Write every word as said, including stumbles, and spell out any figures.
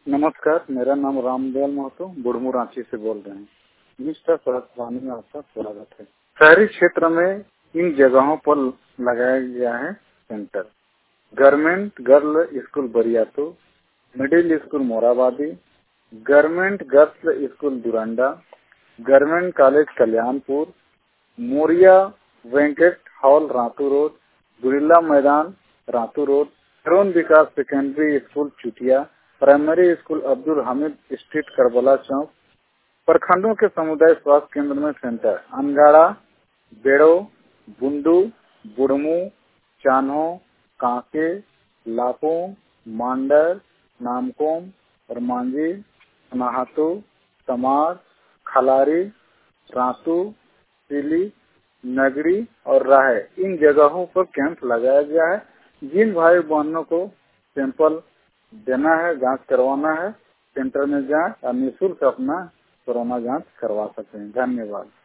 नमस्कार, मेरा नाम रामदयाल महतो बुढ़मू रांची से बोल रहे हैं। मिस्टर स्वास्थ्य में आपका स्वागत है। शहरी क्षेत्र में इन जगहों पर लगाया गया है centre. Government girl school Bariatu, middle school Morabadi, government girls school Doranda, government college Kalyanpur, Moriya Venkat hall Ratu road, गुरिल्ला मैदान Ratu road, Tarun Vikas secondary school Chutia, primary school Abdul Hamid street Karbala Chowk, प्रखंडों के समुदाय स्वास्थ्य केंद्र में सेंटर अनगाड़ा, बेड़ो, बुंडू, बुढ़मू, चान्हो, कांके, लापो, मांडर, नामकोम और मांझी, नाहातू, समार, खलारी, रातू, सिली, नगरी और राहे इन जगहों पर कैंप लगाया गया है। जिन भाई बहनों को सैंपल देना है, जांच करवाना है, सेंटर में जाएं और निःशुल्क अपना कोरोना जांच करवा सकते हैं। धन्यवाद।